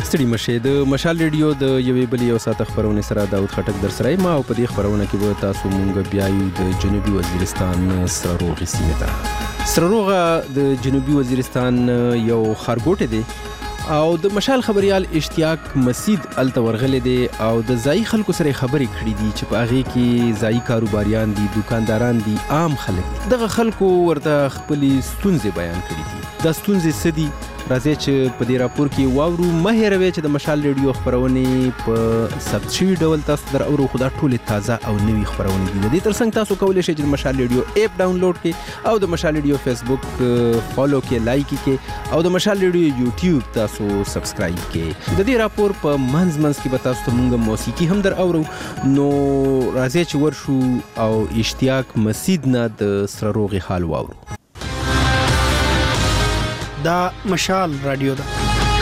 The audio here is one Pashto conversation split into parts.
ستړي مشه د مشال ریډیو د یوې بلې یو ساعت خبرونه سره داود خټک در سره ما او په دې خبرونه کې به تاسو مونږ بیايو د جنوبي وزیرستان سرهروغ سیمه ته. سرهروغ د جنوبي وزیرستان یو خارګوټ دی او د مشال خبريال اشتیاق مسید التورغله دي او د ځای خلکو سره خبرې کړې دي چې په هغه کې ځای کاروباریان دي، دکانداران دي، عام خلک دي. دغه خلکو ورته خپل ستونزې بیان کړې دي. دا ستونزې سدي راځي چې په دې راپور کې واورو. مه هېروئ چې د مشال ریډیو خبرونه په ثبت شوي ډول تاسو در اورو. خو دا ټولې تازه او نوي خبرونه دي. د دې ترڅنګ تاسو کولی شئ چې د مشال ریډیو اپ ډاونلوډ کړئ او د مشال ریډیو فیسبوک فالو کړئ، لایک کړئ او د مشال ریډیو یوټیوب تاسو سبسکرایب کړئ. د دې راپور په منځ کې به تاسو ته موږ موسیقي هم در اورو. نو راځي چې ورشو او اشتیاق مسید نه د سرهروغ حال واورو. دا مشال رادیو ده.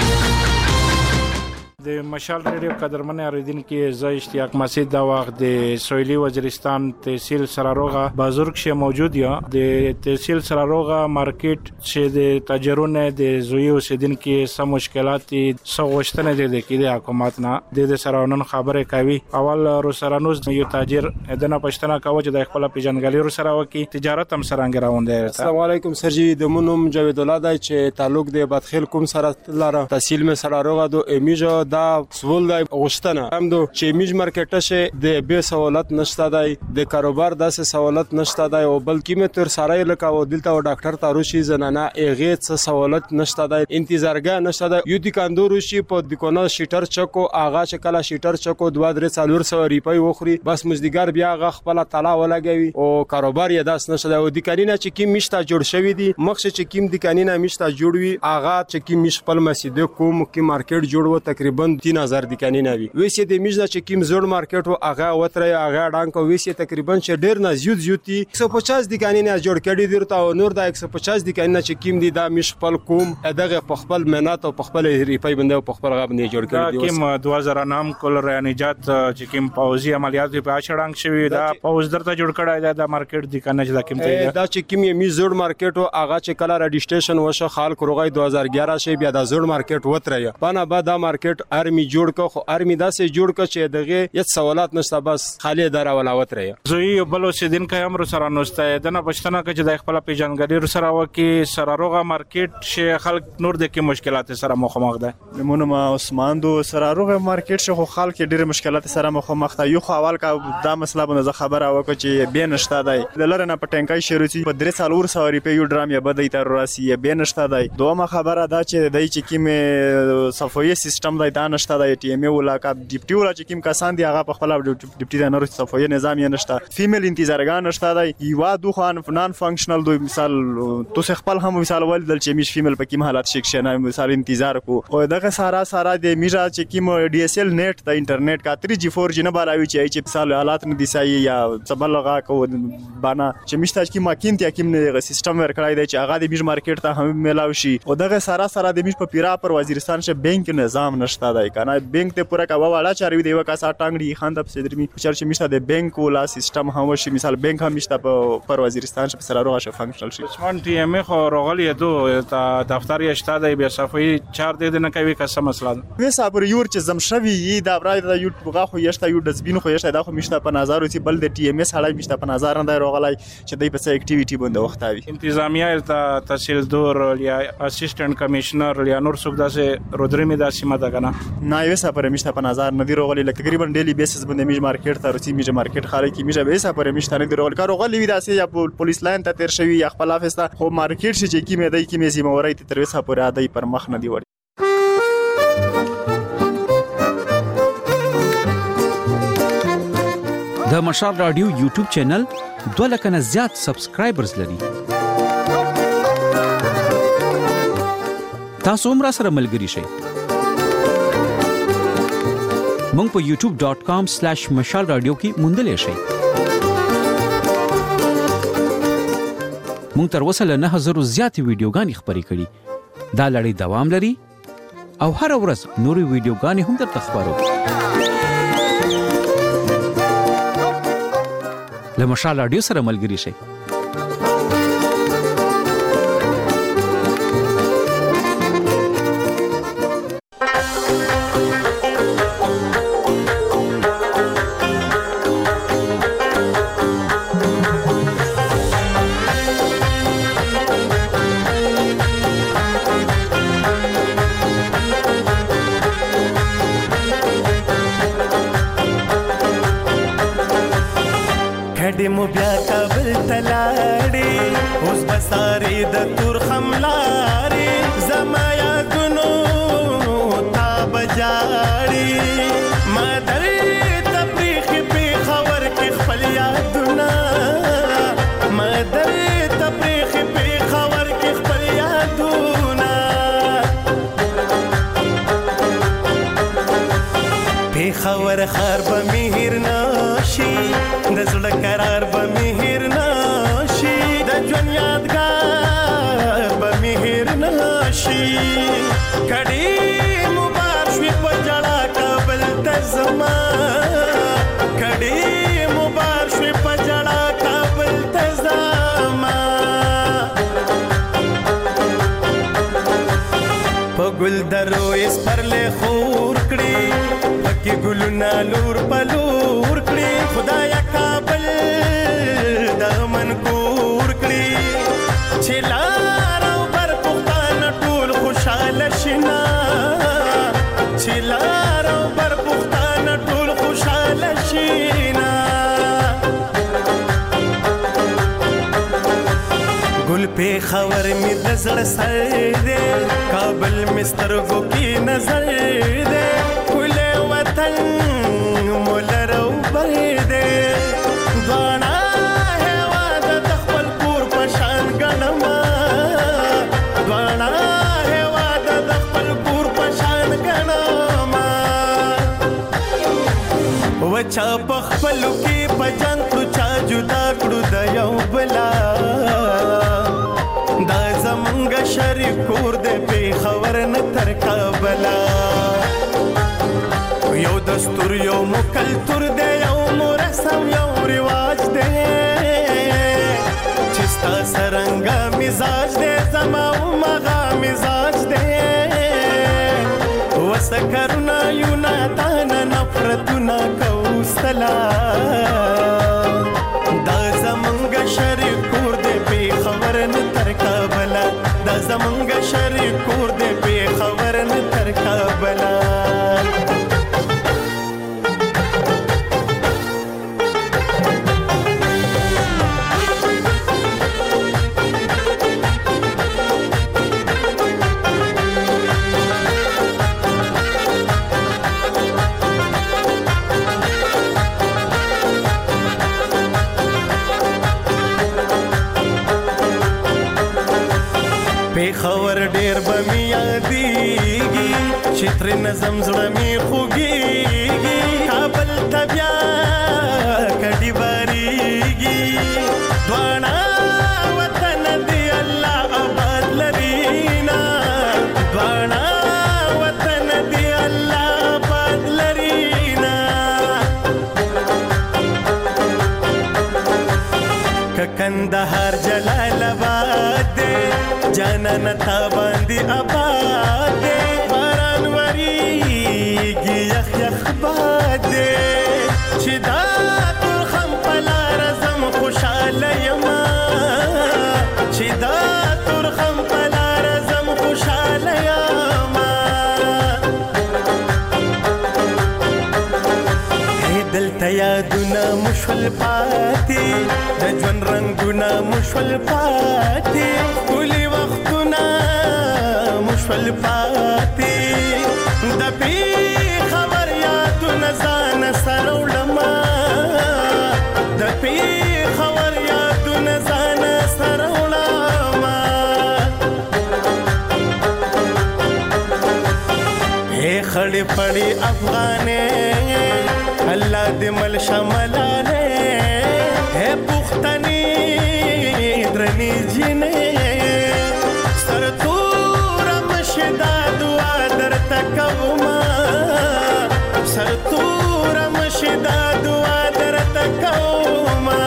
د مشال ریډیو قدرمن اوریدونکو زه اشتیاق مسید دا وخت د سویلی وزیرستان تحصیل سرهروغ بازار کې موجود یم. د تحصیل سرهروغ مارکیټ چې د تاجرونو د زوی اوسیدونکو سم مشکلات سغوشتنه دي د حکومت نه د سرهونن خبره کوي. اول روسرانوز یو تاجر دنه پښتنه کاوه چې د خپل پیژنګلي روسره وکي تجارت هم سره انګراوند. السلام علیکم سرجی د مونم جاوید الله دای چې تعلق د بدخیل کوم سره لاره تحصیل می سرهروغ دو امیجا دا سوال دی غوښتنه هم دو چې میج مارکیټ شه د به سہولت نشته دی، د کاروبار داسې سہولت نشته دی او بلکې متر سره لکه او دلته ډاکټر تاروشي زنانه اغه څه سہولت نشته دی، انتظارګه نشته دی. یو دکاندور شي په دکانه شیټر چکو اغا شکل شیټر چکو 2-300 روپۍ وخوري بس مزدګار بیا غ خپل طلا ولګوي او کاروبار یې داس نشته دی. او دکانینه چې کی میشته جوړ شوی دی مخشه چې کیم دکانینه میشته جوړوي اغا چې کی میش خپل مسجد کوم کی مارکیټ جوړو تقریبا 3000 دکانینه وي. ویسه د میز چې کیم زوړ مارکیټ او اغا وتره اغا ډانکو ویسه تقریبا چې ډیر نه زیوتی 150 دکانینه جوړ کړي دي ته او نور د 150 دکانینه چې کیم دي دا میش خپل کوم دغه په خپل مهنت او په خپل ریپای باندې او په خپل غاب نه جوړ کړي دي. کیم 2000 نام کول رانجات چې کیم پاوزي عملیات په اچړنګ شوی دا پاوز درته جوړ کړای دا د مارکیټ دکانه چې دا کیم ته دا چې کیم میز زوړ مارکیټ او اغا چې کله رجسټریشن وشه خال کروغای 2011 شي بیا دا زوړ مارکیټ وتره پنه بعد دا مارکیټ ارمی جوړ کو خو ارمی داسې جوړ ک چې دغه هیڅ سوالات نشته بس خالی دره ولاوت رہی. زوی بلو سیدین که هم رو سره نوسته دنه پښتنه که چې د خپل پیژنګری رو سره وکي سرهروغ مارکیټ شه خلک نور د کې مشکلات سره مخامخ ده. مونږ ما عثمان دو سرهروغ مارکیټ شه خو خلک ډېر مشکلات سره مخامخ ده. یو خو اول کا دا مسله باندې خبره وکړه چې به نشته دی د لره نه پټنکای شروعي په 300 روپۍ یو ډرام یا بدای تر راسي به نشته دی. دومره خبره دا چې دای چې کیمه صفوي سیستم دی دا نشته دی. ټي ام ولا کا ډیپټي ولا چې کوم کسان دی هغه په خپل ډیپټي د نور صفوي نظام یې نشته. فیمیل انتظارګان نشته دی. یو دو خان نان فنکشنل دوی مثال تو خپل هم مثال ولدل چې میش فیمیل په کوم حالت شیکشنه مثال انتظار کو او دغه سارا د میرا چې کوم ډي اس ال نیټ د انټرنیټ کا 3G 4G نه بالاوي چې مثال حالات نه دي سای یا سبلغه کو بانا چې مشته چې ماکینت یا کوم سیستم ورکړای دی چې هغه د میش مارکیټ ته هم ملاوي شي او دغه سارا د میش په پیرا پر وزیرستان شه بانک نظام نشته دی کنه. بانک ته پورا کا واړه چاروي دی وکا سا ټانګړي خان د صدرمي چرچ میشته د بانک ولا سیستم هم شي مثال بانک هم میشته پر وزیرستان شه سرهروغ شه فنکشنل شي. عثمان ټي ام خو روغلی دو دفتر یې شته دی بیا صفوي 4 دې نه کوي که څه مسله ده. وې صبر یور چې زمشوي دا برای د یوټیوب غا خو یشته یو دسبین خو یشته دا خو میشته په نظر او چې بل د ټي ام اس هړای میشته په نظر نه روغلای چې دای په څه اکټیویټي باندې وختاوي. انتظامیه تحصیلدار یا اسسټنټ کمشنر یا نور څوک داسې رودرمي داسې ماده کنه نه یو صبر میشته په نظر نه دی روغلی لکه تقریبا ډیلی بیسس باندې میج مارکیټ ته رسي میج مارکیټ خاله کې میج به صبر میشته نه دی روغلی کار روغلی وی داسې یا پولیس لاین ته تیر شوی یا خپل افسته خو مارکیټ شي چې کی مې دای کی مې سیمه ورای ته تر وسه پورې ادای پر مخ نه دی وړي. د مشال رادیو یوټیوب چینل 2 لک نه زیات سبسکرایبرز لري. تاسو هم را سره ملګری شئ. مونږ په youtube.com/mashalradio کې موندلې شئ. مونږ تر اوسه له 9000 زیاتې ویډیوګانې خپرې کړي. دا لړۍ دوام لري او هر ورځ نورې ویډیوګانې هم درته خپرو. له مشال رادیو سره ملګری شئ. بیا کابل تلاړې اوس بسارې د تور خملارې زما یادونو تا بجاړې ما درې تپریخې پېښور کې خپل یادونه ما درې تپریخې پېښور کې خپل یادونه پېښور ښار به مې هېر نشي د زړه قرار به مې هېر نشي د ژوند یادګار به مې هېر نشي کډې مو بار شوې په ژړا کابل ته زما کډې مو بار شوې په ژړا کابل ته زما په ګلدرو یې سپرلې خور کړې پکې ګلونه لور په لور کړې خدایا کابل د من کور کړې چې لار او بر پښتانه ټول خوشاله شینا چې لار او بر پښتانه ټول خوشاله شینا ګل پېښور مې د زړه سر دی کابل مې سترګو کې نظر دی ښکلی وطن مو لرو بر دی دواړه هېواده د خپل کور په شان ګڼمه دواړه هېواده د خپل کور په شان ګڼمه وچا په خپلو کې په جنګ کړو چا جدا کړو د یو بلا دا زمونږ شریف کور دی پېښور نه تر کابله یو دستور یو مو کلتور دی یو مو رسم یو رواج دی چې ستا څرنګه مزاج دی زما همغه مزاج دی وسکرونه یو ناتانه نفرتونه کوو ستلا دا زمونږ شریف کور دی پېښور نه تر کابله دا زمونږ شریف کور دی پېښور نه تر کابله پېښور ډېر به مې یادېږي چې ترې نظم زړه مې خوږېږي کابل ته بیا کډې بارېږي دواړه وطن دې الله آباد لري نه دواړه وطن دې الله آباد لري نه که کندهار جلال آباد دی جانان تا باندې آباد دی باران وریږي یخ یخ باد دی چې دا ترخم په لاره ځم خوشحاله یمه چې دا ترخم په لاره ځم خوشحاله یمه دلته یادونه مو شول پاتې د ژوند رنګونه مو شول پاتې ښکلي وختونه مو شول پاتې د پېښور یادونه ځانه سره وړمه د پېښور یادونه ځانه سره وړمه خړې پړې افغانې الله دې مل شملاله ہے پختنی درنی جنې سرتور مشدا دعا درته کوما سرتور مشدا دعا درته کوما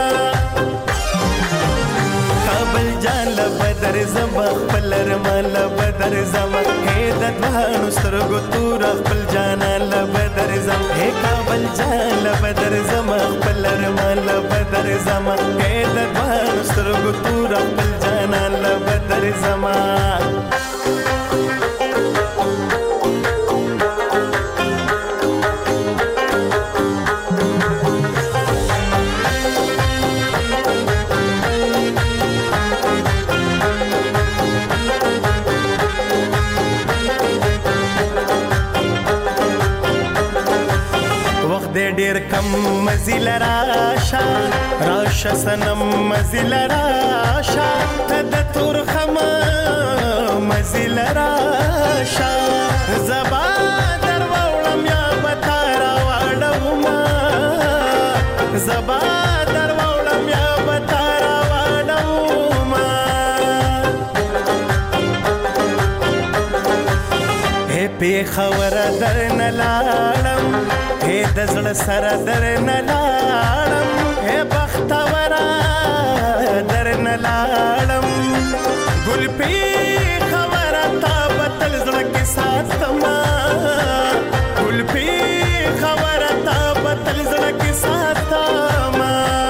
کابل جان لبدر زما خپل رمال بدر زما هې د دوانو سترګو تور خپل جان لبدر زما هې کابل جان لبدر زما خپل رمال بدر زما هې د دوانو سترګو تور خپل جان لبدر زما سنم مزل راشا راشا سنم مزل راشا تد ترخم مزل راشا زبا در وولم یا بتارا وړوما زبا در وولم یا بتارا وړوما اے پیښور در نلاړم اے دزړه سره در نلاړم اے بختور در نلاړم ګل پیښور تا بتل زړه کې ساتما ګل پیښور تا بتل زړه کې ساتما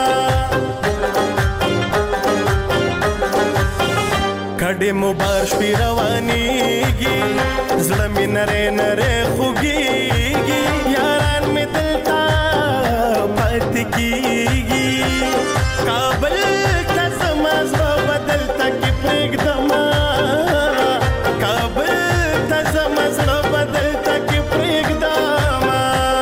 کډې مبارش پی روانيږي زړه مې نره نره خوږيږي یاران مې دلتا پات کیږي کابل ته زماز بدلتا کې پرېږدما کابل ته زماز بدلتا کې پرېږدما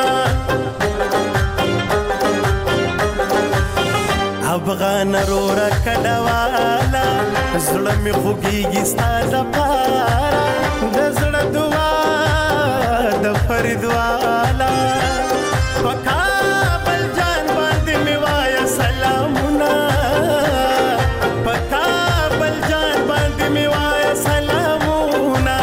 افغان رورا کډوالا زړه مې خوږيږي ستا دپاره د زړه دعا د فرید والا په کابل جان باندې مې وایه سلامونه په کابل جان باندې مې وایه سلامونه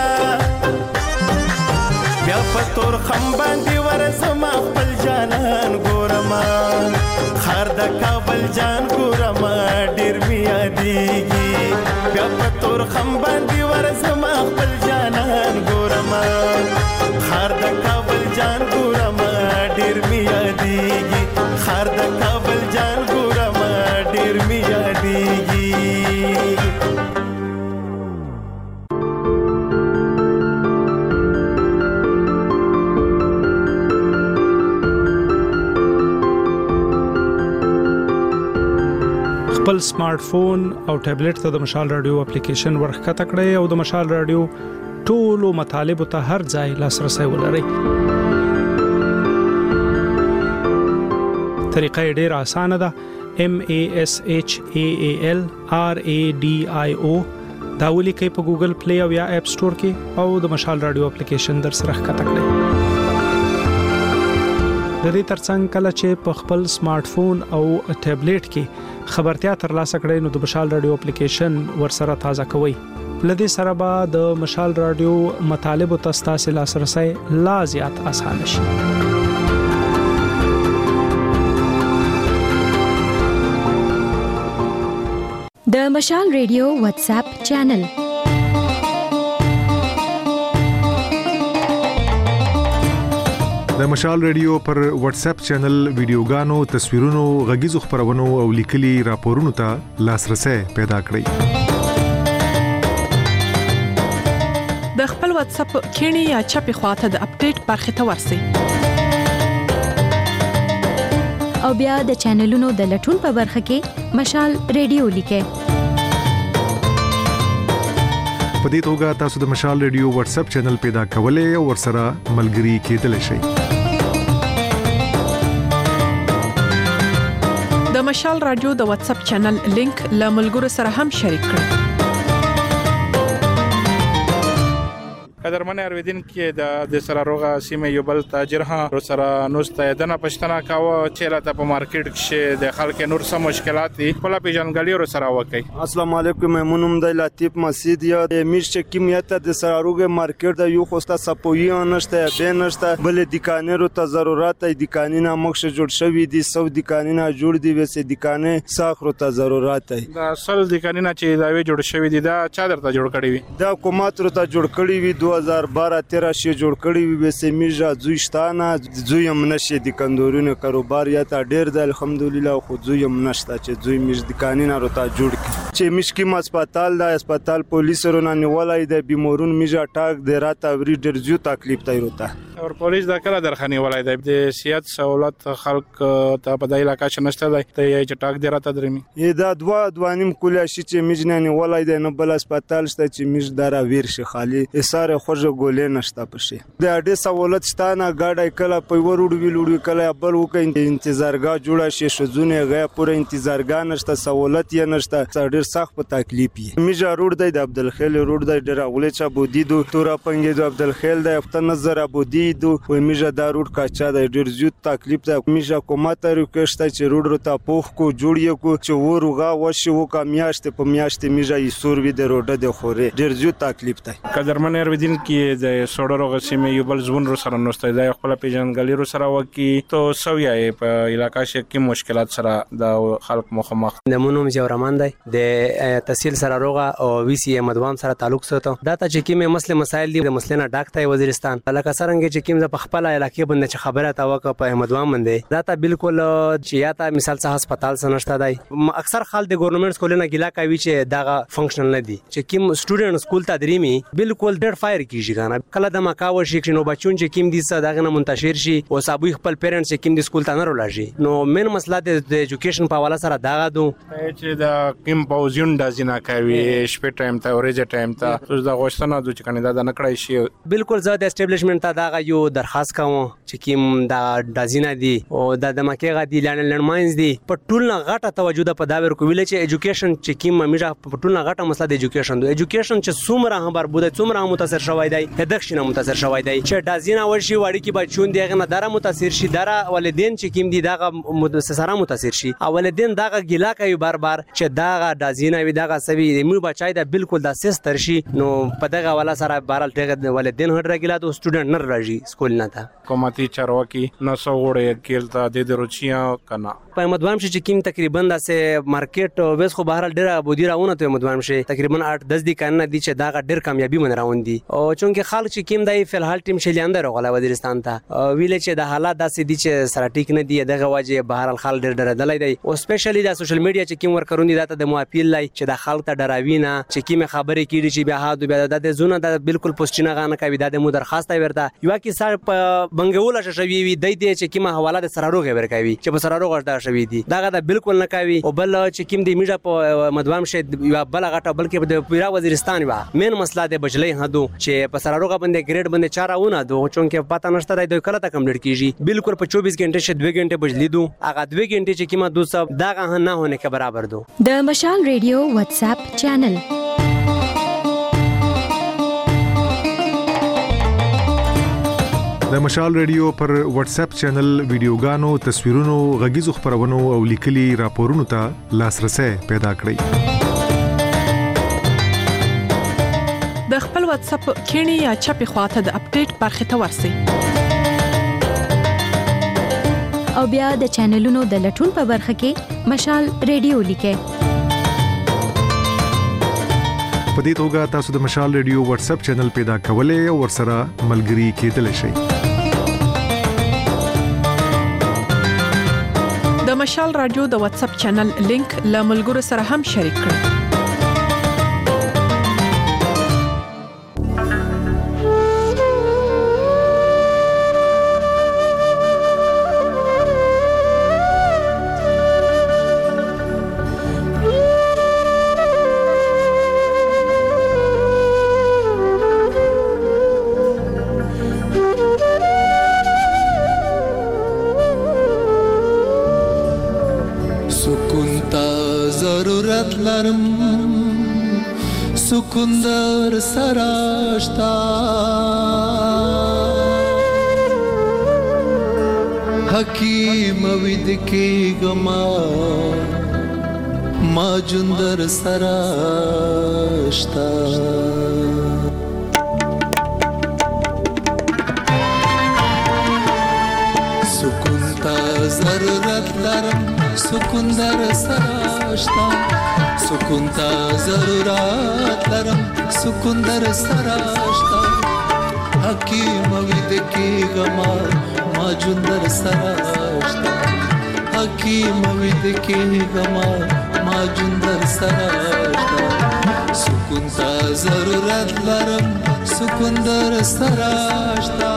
بیا په تورخم باندې ورځما خپل جانان ګورما خار د کابل جان ګورما ډېر مې یادېږي بیا په تورخم باندې ورځما خپل جانان ګورما خار د کابل جان ګورما ډېر مې یادېږي خار د کابل جان ګورما ډېر مې یادېږي خپل سمارټ فون او ټابلیټ ته د مشال رادیو اپلیکیشن ورښکته کړئ او د مشال رادیو ټولو مطالبه ته هر ځای لاسرسي ولرئ. طریقه ډېره اسانه ده. MASHAAL RADIO دا ولیکئ په ګوګل پلی او یا اپ سٹور کې او د مشال رادیو اپلیکیشن در سره ښکته کړئ. د دې ترڅنګ کله چې په خپل سمارټ فون او ټابلیټ کې خبرتیا ترلاسه کړئ نو د مشال رادیو اپلیکیشن ورسره تازه کوئ. لدې سره به د مشال رادیو مطالب او تاسو لاسرسي لا زیات اسانه شي. د مشال رادیو واتس اپ چینل د مشال رادیو پر واتس اپ چینل ویډیوګانو، تصویرونو، غږیزو خبرونو او لیکلي راپورونو ته لاسرسي پیدا کړئ. د خپل واتس اپ کینی یا چپی خواته د اپډیټ برخه ته ورسئ. او بیا د چینلونو د لټون په برخه کې مشال رادیو لیکئ. په دې توګه تاسو د مشال رادیو واتس اپ چینل پیدا کولای او ورسره ملګري کېدلی شئ. د مشال رادیو د واتس اپ چینل لینک له ملګرو سره هم شریک کړئ. قدرمن اوریدونکو د سراروغه سیمه یو بل تاجر ها سره نوسته دنه پښتنه کاوه چې راته په مارکیټ کې د خلک نور سم مشکلات دي خپل پیژنګلی سره وکي. السلام علیکم، ممنون د لطیف مسجد یا د میرچ کیمیت د سراروغه مارکیټ د یو خوسته سپوی نشته به نشته بل دکانونو ته ضرورت دی. دکانونه مخ جوړ شوی دي، سو دکانونه جوړ دي، وسه دکانې ساخرو ته ضرورت دی. دا اصل دکانونه چې دا وی جوړ شوی دي دا چا درته جوړ کړی وي؟ دا حکومت ته جوړ کړی وي 2012-13 شي جوړ کړی وي. وسه میرجا زوښتانه زویم نشي د کندورونو کاروبار یا ته ډیر د الحمدلله خو زویم نشته چې زوی میرج دکانونه ته جوړ کړي. چې مشکیم هسپتال د هسپتال پولیسونو نیولای د بیمارون میجا ټاک د رات اوری ډیر زیات تکلیف دی روته اور پولیس دا کله درخنی ولای د سیاست سہولت خلق ته په دای علاقہ شنشته دی ته چې ټاک دی راته درمی دا دوانیم کوله شي چې میجنانی ولای د نه بل هسپتال شته چې میج دارا ویر شي خالی اساره خوځه ګولې نشته پشي د اډه سہولت شته نه گاډي کله په وروډ ویلوډ کله بل وکړي انتظارګاه جوړه شي شزونه غیا پوره انتظارګاه نشته سہولت یې نشته ډیر سخت په تکلیف یې میجا روډ دی د عبدالخیل روډ دی ډیر اغلی چا بودی دو تورا پنګې د عبدالخیل دی افته نظر ابودی دو و میجا دا روډ کاچا دی ډیر زیات تکلیف دی میجا کومه ریکوست چې روډ رته پوخ کو جوړی کو چې ورغه وشي وکا میاشت په میاشت میجا یې سور وی د روډ د خوري ډیر زیات تکلیف دی قدرمن ارویدین کې د سوډرو غسیمه یو بل زون رو سره نوسته دی خپل پیژنګلی رو سره وکی تو سویا په علاقہ کې کوم مشکلات سره د خلک مخامخ د مونوم جوړمان دی د تحصیل سره روغه او وی سی مدوام سره تعلق ساتو دا ته چې کومه مسله مسایل دي د مسله نه ډاکټای وزیرستان لکه څنګه چې کوم د خپل علاقې باندې چې خبره تا وکړه په احمدوام باندې دا ته بالکل چې یا ته مثال څه هسپتال سنشته دی اکثر خلک د ګورنمنت سکولونو ګیلا کوي چې دا فنکشنل نه دي چې کوم سټوډنټ سکول ته دریمي بالکل ډیر فایر کیږي کنه کله د مکاو شي چې نو بچون چې کوم دي څه داغه نه منتشر شي او صابوي خپل پیرنټس چې کوم دي سکول ته نه رولاشي نو مین مسله د ایجوکیشن په حواله سره دا دو چې دا کوم پوزیون د ځینه کوي شپه ټایم ته اورېج ټایم ته اوس دا غوښتنه د چې کنه دا نه کړای شي بالکل زه د اسټابلیشمنت ته دا یو درخواست کوم چې کوم دا دازینه دي او د مکه غدي لړماینز دي په ټول نه غټه توجه د په دا ور کوي چې ایجوکیشن چې کوم میجا په ټول نه غټه مسله د ایجوکیشن چې څومره هم بربوده څومره متاثر شوی دی هدښنه متاثر شوی دی چې دازینه ورشي وړي کې بچون دیغه نه دره متاثر شي دره والدین چې کوم دي دغه سره متاثر شي والدین دغه ګیلا کوي بار چې دغه دازینه وي دغه سوي مو بچای دا بالکل د سیس ترشي نو په دغه والا سره بارال ټیګه والدین هډره ګیلا د سټوډنټ نه راځي سکول نه تا کوماتي چارواکي نو سوړې کېلتا د دروچیا کنا په مدوام شي چې کوم تقریبا د سه مارکیټ وېس خو بهر ډیره بودی راونه ته مدوام شي تقریبا 8-10 دي کنه دي چې دا ډیر کامیابی من راوند دي او چونکه خلک چې کوم دی په الحال ټیم شلی اندر غلا وزیرستان ته ویل چې د حالات داسې دي چې سره ټیک نه دی دغه واجه بهر الخال ډیر ډردلای دی او سپیشلی د سوشل میډیا چې کوم ورکرونی داته د موافیل لای چې د خلک ته ډراوینه چې کوم خبرې کیږي چې بیا هادو بیا د زونه د بالکل پوسټینه غانه کوي د مو درخواست ورته یو کې سر په بنګول شوی وي د دې چې کومه حواله د سراروغ ورکوي چې په سراروغ دا شوی دي دغه د بالکل نه کوي او بل چې کوم دی میډیا په مدوام شه یو بل غټه بلکې د پیرا وزیرستان وا مین مسله د بجلی هدو چې په سراروغ باندې ګریډ باندې 4 اونه دو چونکه پته نشته د کله تا کمپلیټ کیږي بالکل په 24 غنټه شه 2 غنټه بجلی دو هغه 2 غنټه چې کیما 200 دغه نه هونه کې برابر دو د مشال ریډیو واتس اپ چینل د مشال ریډیو پر واتس اپ چینل ویډیوګانو تصویرونو غږیزو خبرونو او لیکلي راپورونو ته لاسرسي پیدا کړئ د خپل واتس اپ کینی یا چپی خواته د اپډیټ برخه ته ورسی او بیا د چینلونو د لټون په برخه کې مشال ریډیو لیکه په دې توګه تاسو د مشال ریډیو واتس اپ چینل پیدا کولای او ورسره ملګري کېدلی شئ د مشال رادیو د واتس اپ چینل لینک له ملګرو سره هم شریک کړئ سکندر سراشتا حکیم وید کی گما ما جندر سراشتا سکونتا ضرورت لرم سکندر سراشتا سکونتا ضرورت لرم سکندر سراشتا حکیم وید کی گما ما جندر سراشتا حکیم وید کی گما ما جون در سراشتا سکون تا ضرورت لرم سکون در سراشتا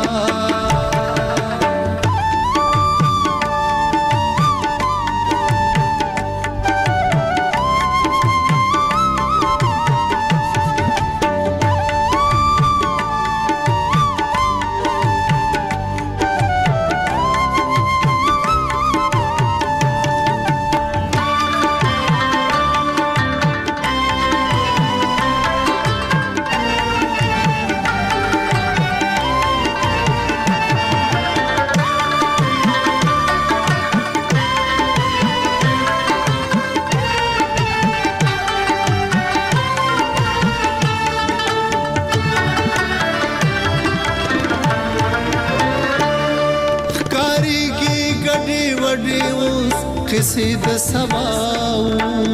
किसी द सवाऊ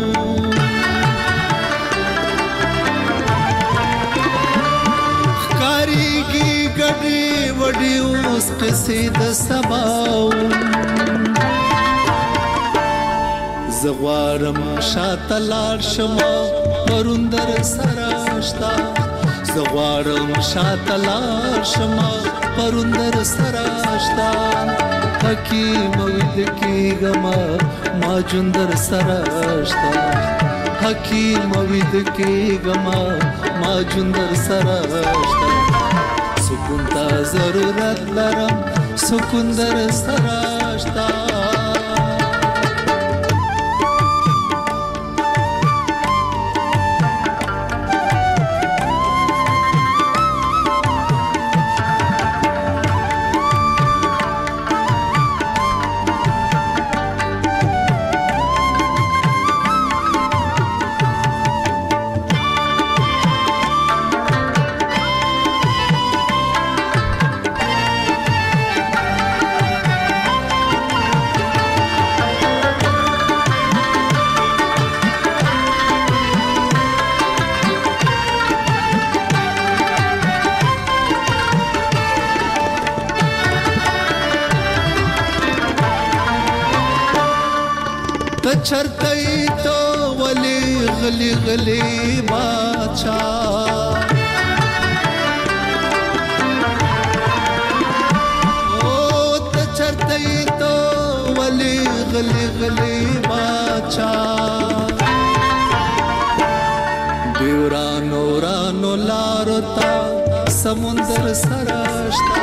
कारीगी गड़ी वड़ी उस किसी द सवाऊ زغوارم شاتلار شما پروندر سراشتا زغوارم شاتلار شما پروندر سراشتا حکیم وید کی گما ماجندر سراشتا حکیم وید کی گما ماجندر سراشتا سکون تا ضرورت لرم سکون در سراشتا چرتئی تو ولی غلی غلی باچا او چرتئی تو ولی غلی غلی باچا دیورانو رانو لارتا سمندر سراشتا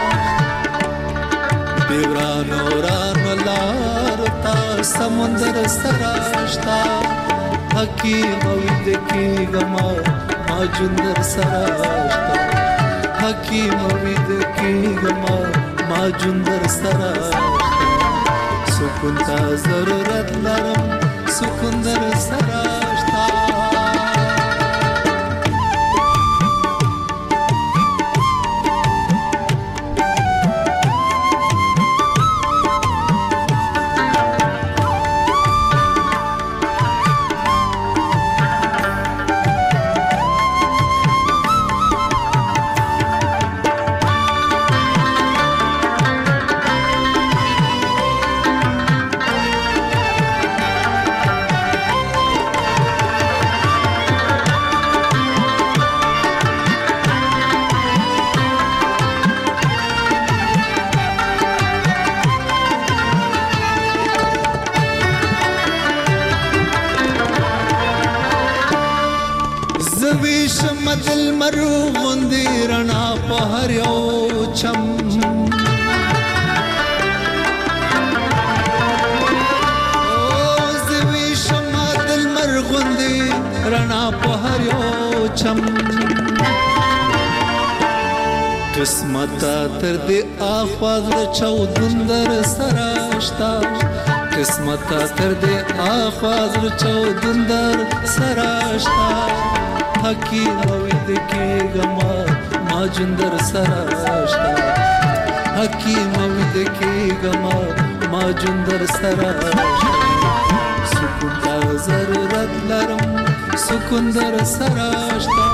دیورانو رانو لارتا سمندر سراشتا حکیم وید کی گما ماجندر سراشتا حکیم وید کی گما ماجندر سراشتا سکون تا ضرورت لرم سکون در سراشتا دل مرو غوندی رڼا په هر یو چم او زوی شمع دل مر غوندی رڼا په هر یو چم قسمت تر دې اخواز چودندر سراشتا قسمت تر دې اخواز چودندر سراشتا حکیم وید کی گما ماجندر سراشتا حکیم وید کی گما ماجندر سراشتا سکون تا ضرورت لرم سکون در سراشتا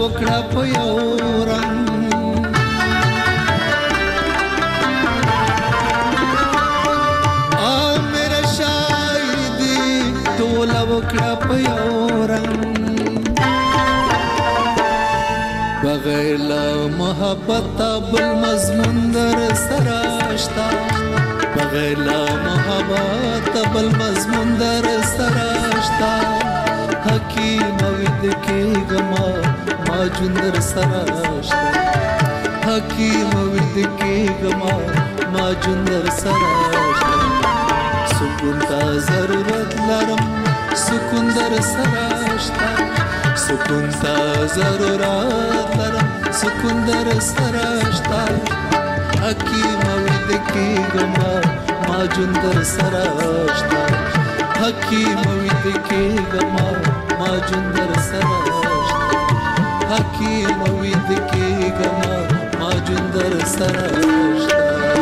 وکړه په یو رنگ میرا شاعر دی ټول وکړه په یو رنگ بغیر لا محبت بل مضمون در سراشتا بغیر لا محبت بل مضمون در سراشتا حکیم وید کی گما ما جندر سراشتا حکیم وید کی گما ما جندر سراشتا سکون تا ضرورت لرم سکون در سراشتا سکون تا ضرورت لرم سکون در سراشتا حکیم وید کی گما ما جندر سراشتا حکیم وید کی گما ما جندر سراشتا حکیم وید کی گما ما جندر سراشتا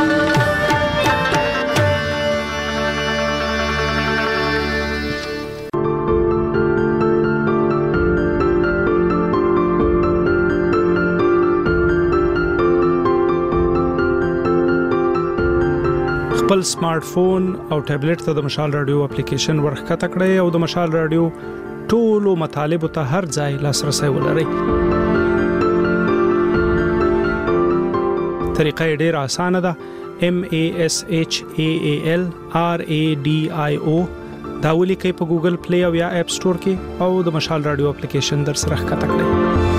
خپل سمارټ فون او ټابلیټ ته د مشال رادیو اپلیکیشن ورخکته کړئ او د مشال رادیو ټولو مطالبه ته هر ځای لاسرسي ولرئ. طریقه ډیره اسانه ده. MASHAALRADIO دا ولیکئ په ګوګل پلی او یا اپ سٹور کې او د مشال رادیو اپلیکیشن در سره ښکته کړئ.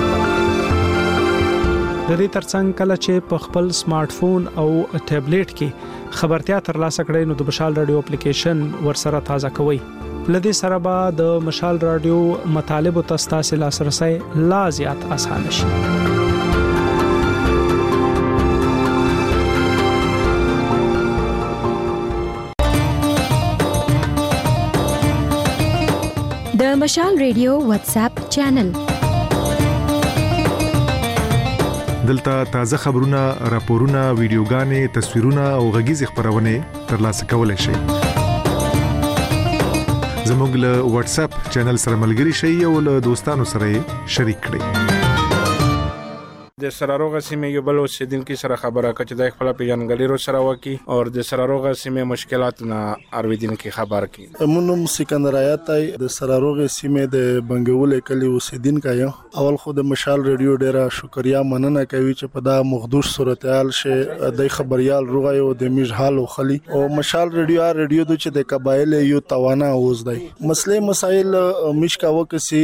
د دې ترڅنګ کله چې په خپل سمارټ فون او ټابلیټ کې خبرتیا ترلاسه کړئ نو د مشال رادیو اپلیکیشن ورسره تازه کوئ. لدې سره به د مشال رادیو مطالبه تاسو لاسرسي لا زیات آسان شي. د مشال رادیو واتس اپ چینل دلته تازه خبرونه، راپورونه، ویډیوګانې، تصویرونه او غږیز خبرونه ترلاسه کولای شئ. زموږ له واتس اپ چینل سره ملګري شئ او له دوستانو سره شریک کړئ. د سراروغه سیمې یو بل اوسیدونکو سره خبره کړه چې د خپل پیژنګلو سره وکی او د سراروغه سیمې مشکلات نه اوریدونکو خبر کړي. مونږ سکندر آیات د سراروغه سیمې د بنګول کلی اوسیدونکو یو اول خو د مشال رادیو ډیره شکریا مننه کوي چې په دا مخدوش صورتحال شه د خبريال روغه یو د میژحال او خلی او مشال رادیو د چې د قبایل یو توانا اوس دی مسله مسائل مشکا وکسي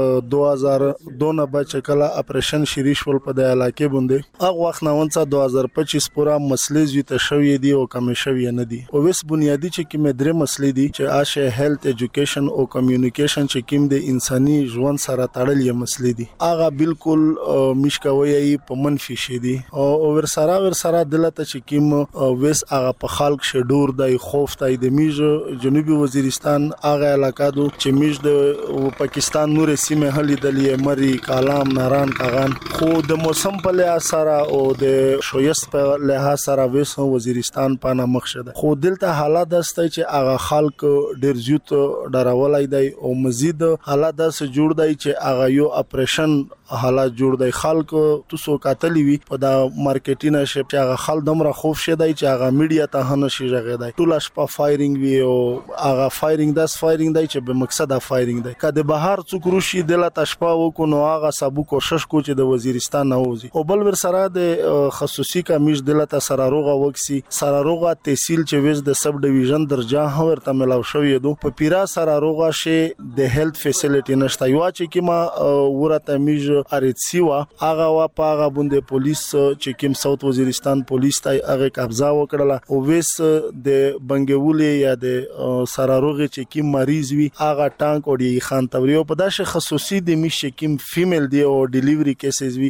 2002 بچکلا اپریشن شریشول په علاقې باندې هغه وخت نه ونڅه 2025 پورا مسلې زیته شوې دي او کم شوې نه دي او وس بنیادی چې کوم درې مسلې دي چې آشه هیلث ایجوکیشن او کمیونیکیشن چې کوم د انساني ژوند سره تړلې مسلې دي هغه بالکل مشکوي په منفي شي دي او ور سره دلته چې کوم وس هغه په خلک شډور د خوف تای د میج جنوبي وزیرستان هغه علاقې دو چې میج د پاکستان نور سیمه هلي دلې مری کالام ناران کاغان خو د موسم په لحاظ سره او د شویست په لحاظ سره وسو وزیرستان پانا مخشده خو دلته حالات دسته چې هغه خلک ډیر زیات ډراولای دی او مزید حالات داسه جوړ دی چې هغه یو اپریشن حالات جوړ دی خلک تاسو کاتلی وی په دا مارکیټینګ شپ چې هغه خل دمره خوف شه دی چې هغه میډیا ته نه شي ژغې دی ټول شپه فایرینګ وی او هغه فایرینګ دی چې به مقصد دا فایرینګ دی کله بهر څوک روشي دلته شپه وکړو نو هغه سبو کوشش کو چې د وزیرستان نه وځي او بل ور سره د خصوصي کمیش دلته سراروغه وکسي سراروغه تحصیل چې وز د سب ډیویژن درجه ورته ملاو شوې دو په پیرا سراروغه شي د هیلث فیسیلیټی نشته یو چې کما ورته میج ارتسیوا هغه وا پاغه بوندې پولیس چې کوم ساوث وزیرستان پولیس ته هغه قبضه وکړه او وس د بنګولې یا د سراروغه چې کوم مریض وي هغه ټانک او دی خان توریو په داشه خصوصي د میش کوم فیمیل دی او ډیلیوري کیسز وي دا سه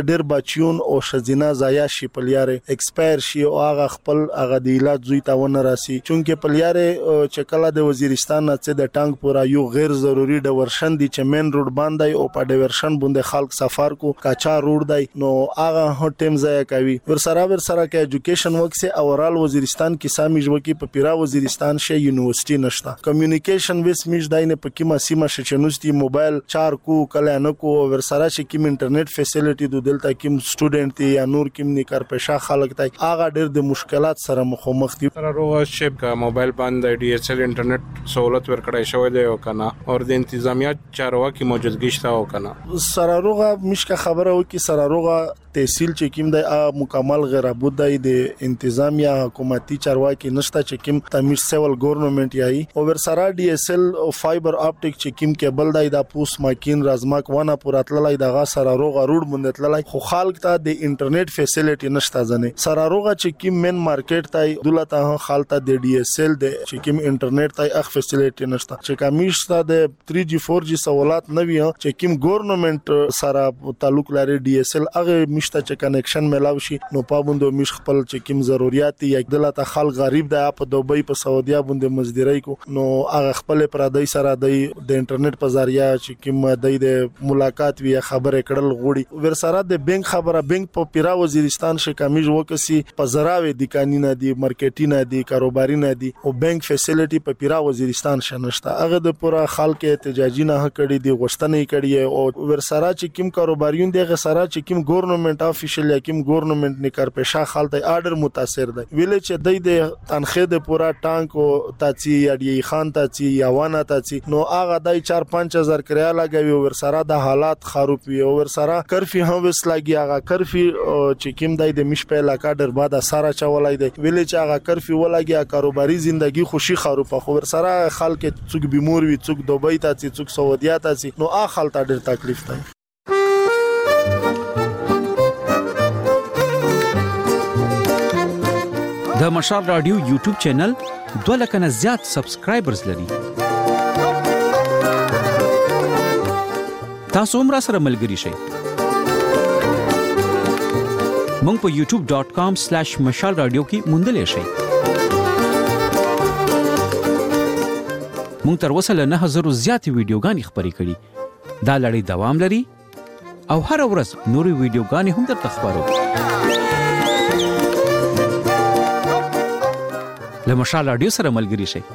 ورسته ډیر بچیون او شزینا ضایع شي پلیاره ایکسپایر شي او هغه خپل هغه د علاج زوی ته ونه راسي چونکه پلیاره چې کله د وزیرستان نه د ټانک پورا یو غیر ضروری ډورشن دي چې مین روډ باندې او په ډورشن باندې خلک سفر کو کاچا روډ دی نو هغه هټ ټیم ضایع کوي ورسره کې ایجوکیشن وکسه اورال وزیرستان کې سامي ژوکی په پیرا وزیرستان شي یونیورسيټي نشته کمیونیکیشن وس میش داینه په کیما سیمه شچنوستي موبایل چار کو کله نه کو ورسره چې کیم انټرنیټ فیسیلیټي د دلته کیم سټوډنټ دی یا نور کیم نه کار پېښه خلک ته هغه ډېر د مشکلات سره مخامخ دي سراروغا شپ کا موبایل باندې ډي اس ال انټرنیټ سہولت ورکړای شوی دی او کنه او د انتظامیه چارواکي موجودګي شته او کنه سراروغا مشکه خبره و کی سراروغا تحصیل چې کیم د مکمل غیر عبود د انتظامیه حکومتي چارواکي نشته چې کیم تمیز سیول ګورنمنت یای او ورسره ډي اس ال او فایبر اپټیک چې کیم کیبل د پوس ماکین رازماک ونه پوراتلای دغه سراروغا روډ مونږ تللای خو خلک ته د انټرنیټ فیسیلیټي نشته ځنه سراروغا چې کیم مین مارکیټ ته دولته خالته د ډي اس ال د چې کیم انټرنیټ ته اخ فیسیلیټي نشته چې کمیشته د 3G 4G سہولت نوي چې کیم ګورنمنت سره تعلق لري ډي اس ال هغه مشته چې کنیکشن ملاوي شي نو پابوندو مش خپل چې کیم ضرورت یې دلته خلک غریب د په دوبۍ په سعودیا باندې مزدوري کو نو هغه خپل پردای سره د انټرنیټ په ذریعہ چې کیم د ملاقات وی خبره کړل غوړي ورسره د بانک خبره بانک په پیرا وزیرستان شي کمیج وکسي په زراوي د قانون دي مارکیټینګ دي کاروباري نه دي او بانک فیسیلیټي په پیرا وزیرستان شنهشته هغه د پورا خلک احتجاجي نه کړي دي غوښتنه کړي او ورسره چې کیم کاروباریون دغه سره چې کیم ګورنمنت افیشل یا کیم ګورنمنت نه کار پېښه خالته آرډر متاثر دی ویل چې د تنخې د پورا ټانک او تاچی اډی خان تاچی یا وانه تاچی نو هغه د 4-5000 کریا لګوي ورسره د حالات خراب وي او ورسره کرفي هم وس لګي هغه کرفي چې کیم د مش په علاقہ در بعد سره چولای دی ویل چې هغه کرفي ولګي کاروباري ژوندۍ خوشي خروپه خو ورسره خلک څوک بیمور وي څوک دوبۍ تاچی څوک سعودیا تاچی نو هغه خلک ډېر تکلیف دی د مشال رادیو یوټیوب چینل 2 لک نه زیات سبسکرایبرز لري تاسو هم را سره ملګري شئ مونږ په youtube.com/mashalradio کې موندلې شئ مونږ تر اوسه له 9000 زیات ویډیوګانې خپرې کړي دا لړۍ دوام لري او هر ورځ نوري ویډیوګانې هم درته خبرو له مشال رادیو سره ملګري شئ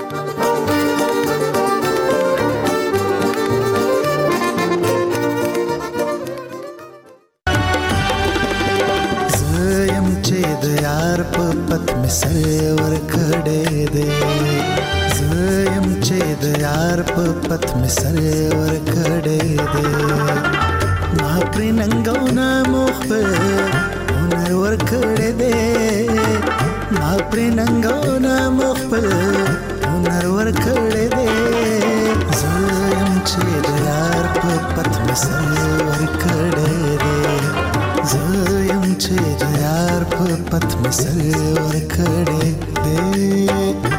زیم چې د یار په پت می سر ور کړې دې زیم چې د یار په پت می سر ور کړې دې ما پر ننګونه مخبر هنر ور کړې دې ما پر ننګونه مخبر هنر ور کړې دې زیم چې د یار په پت می سر ور کړې دې زیم چې د یار په پت می سر ور کړې دې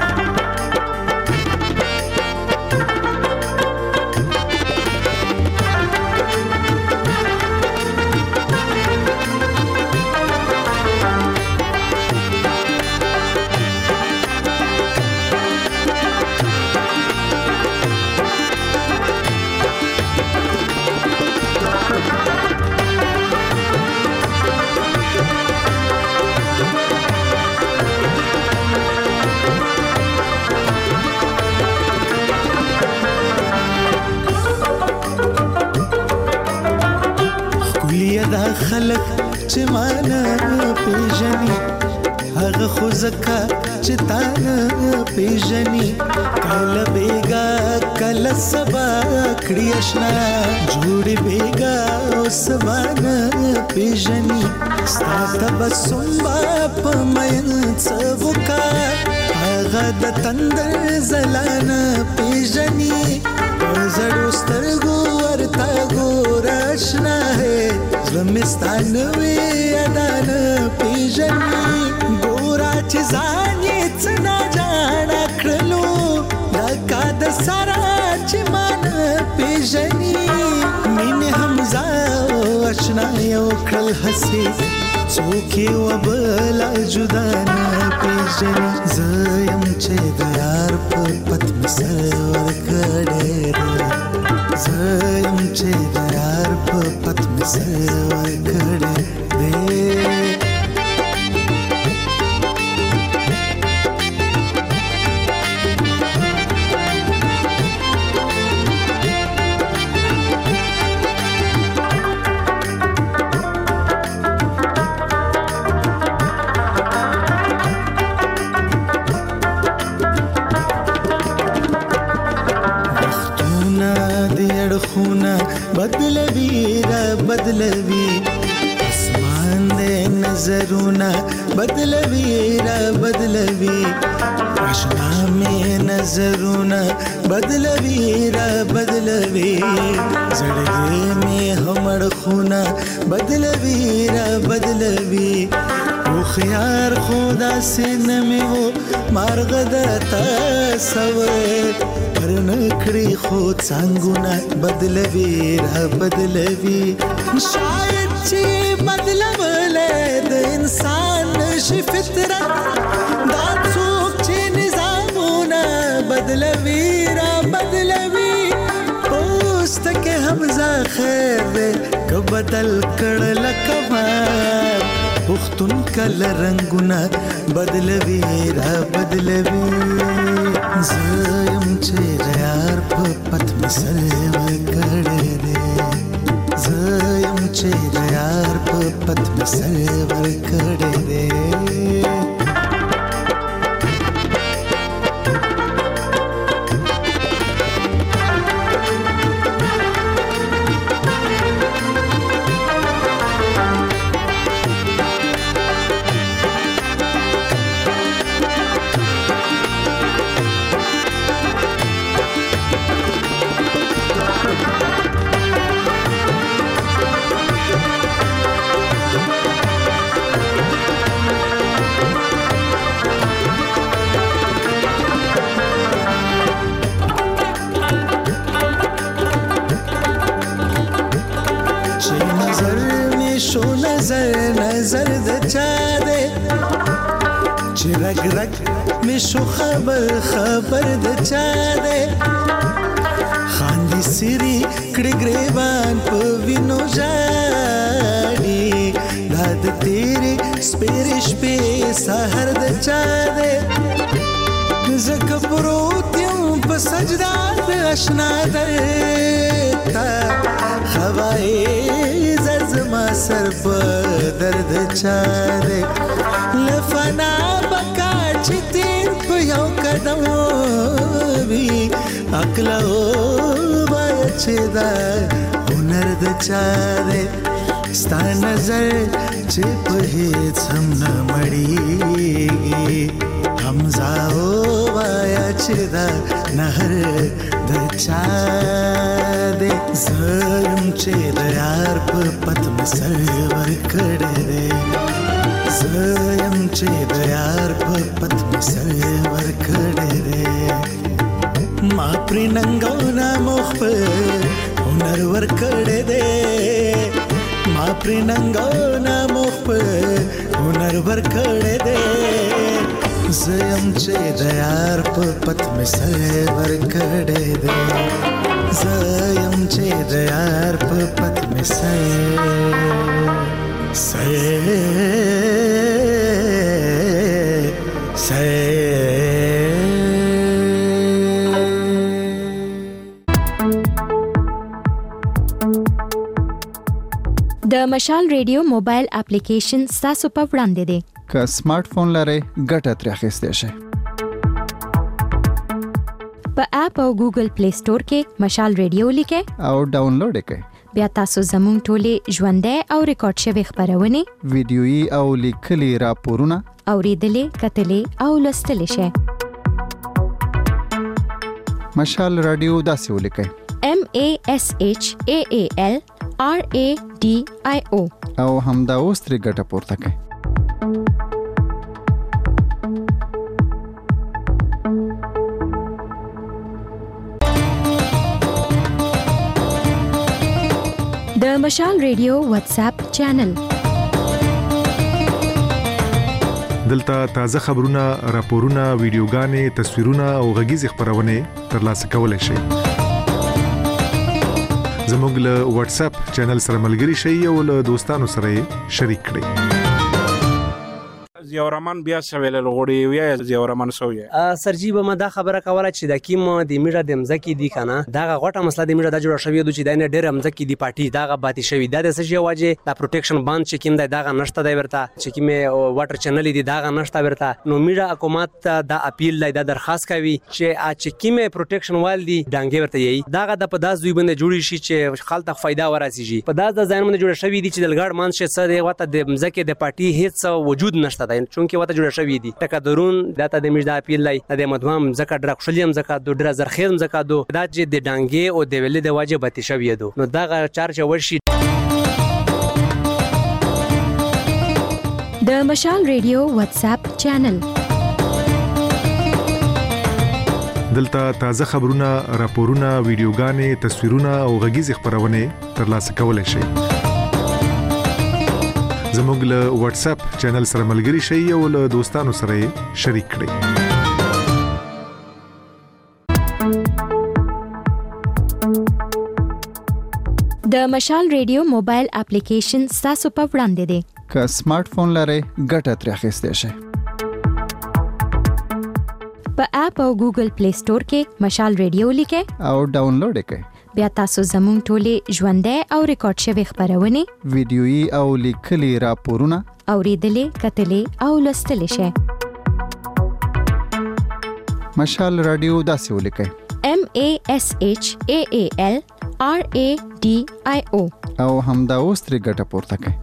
خلک چې مانا پیژني هغه خو زکه چې تانا پیژني کله بیگا کله سبا کړی آشنا جوړ بیگا او سبانا پیژني ستاسو تبسم په مې څوکا هغه د تندر زلانه پیژني زړو سترګو ورته ګور آشنا زمستان وی ادان پیژني ګورا چې ځان یې څنا جانا کړلو لکه د سارا چې مان پیژني مين حمزه آشنا یو کړل هسي څوک یو بل جدا نه پیژني زم چې د یار په پت مسر ورکړې زم چې د یار په پت مسر ورکړې بدلوي اسمان دې نظرونه بدلوي را بدلوي آشنا مې نظرونه بدلوي را بدلوي زړګي مې همړ خونه بدلوي را بدلوي خو خيار خدا سين مې وو مارغ د تصور نکړي خو څنګهونه بدلوي را بدلوي شاید چې بدلولې د انسان شي فطرت دا څوک چې نظامونه بدلوي را بدلوي پوست کې حمزه خیر دې که بدل کړل کمال پختون کل رنگونه بدلوي را بدلوي زم چې یار په پت مسر ورکړې دې زم چې یار په پت مسر ورکړې دې نظر د چا دې چې رګ رګ مې شو خبر د چا دې خاندي سری کړي ګریوان په وینو ژاړي داد تیرې سپېرې شپې سحر د چا دې زکه پروت یم په سجدا د آشنا درته خوای زما سر په درد چا دې لفنا بکا چې تیر په یو قدم وي عقل او بای چې دا هنر د چا دې ستا نظر چې په هیڅ هم نه مړیږي حمزه او بای چې دا نهر د چا دې زم چې د یار په پت مسر ورکړې دې زم چې د یار په پت مسر ورکړې دې ما پرې ننګونه مخ په هنر ورکړې دې ما پرې ننګونه مخ په هنر ورکړې دې زم چې د یار په پت مسر ورکړې دې زم چې د یار په پت مسر د مشال ریډیو موبایل اپلیکیشن تاسو په وړاندې دی که سمارټ فون لرئ ګټه ترې اخیستی شئ په اپ او ګوګل پلی سٹور کې مشال ریډیو لیکئ او ډاونلوډ یې کړئ بیا تاسو زموږ ټولې ژوندۍ او ریکارډ شوي خبرونه ویډیويي او لیکلي راپورونه اوریدلې کتلې او لوستلې شئ مشال رادیو داسې ولیکئ MASHAALRADIO او همدا اوس ترې ګټه پورته کړئ د د مشال ریډیو واتس اپ چینل. دلته تازه خبرونه، راپورونه، ویډیوګانې، تصویرونه او غږیز خبرونه ترلاسه کولای شئ. زموږ له واتس اپ چینل سره ملګري شئ او له دوستانو سره شریک کړئ. زیاورمان بیا سویل لغړی وی زیاورمان سوی سرجی به ما دا خبره کوله چې د کیم د میډه د مزکی دی کنه دا غټه مسله د میډه د جوړ شوی د چې د نه ډېر مزکی دی پارټي دا غباتي شوی دا د سشي واجه د پروټیکشن باند چې کیم دا نشته دی ورته چې کیم واټر چینل دی دا نشته ورته نو میډه حکومت د اپیل لای د درخواست کوي چې کیم پروټیکشن وال دی ډانګي ورته یي دا د په داس دوی باندې جوړی شي چې خلک فائدہ ورسیږي په داس د ځان باندې جوړ شوی دی چې د لګړ مان شه سره وته د مزکی د پارټي هیڅ وجود نشته چونکه وته جوړ شوی دي تک درون داته د میډا اپیل لای د مدوام زکه ډرخلیم زکه د ډر زرخیم زکه د چې د ډانګي او د ویل د واجب تی شوی دو نو دا چارج ورشي. د مشال ریډیو واتس اپ چینل. دلته تازه خبرونه، راپورونه، ویډیوګانې، تصویرونه او غږیز خبرونه ترلاسه کولای شئ. زموږ له واتس اپ چینل سره ملګري شئ او له دوستانو سره شریک کړئ. د مشال ریډیو موبایل اپلیکیشن تاسو په وړاندې دی. که سمارټ فون لرئ ګټه ترې اخیستئ شئ. په اپ او ګوګل پلی سٹور کې مشال ریډیو لیکئ او ډاونلوډ یې کړئ. بیا تاسو زموږ ټولې ژوندۍ او ریکارډ شوی خبرونه، ویډیويي او لیکلي راپورونه اوریدلې، کتلې او لوستلې شئ. مشال رادیو داسې ولیکئ: MASHAALRADIO او همدا اوس ترې ګټه پورته کړئ.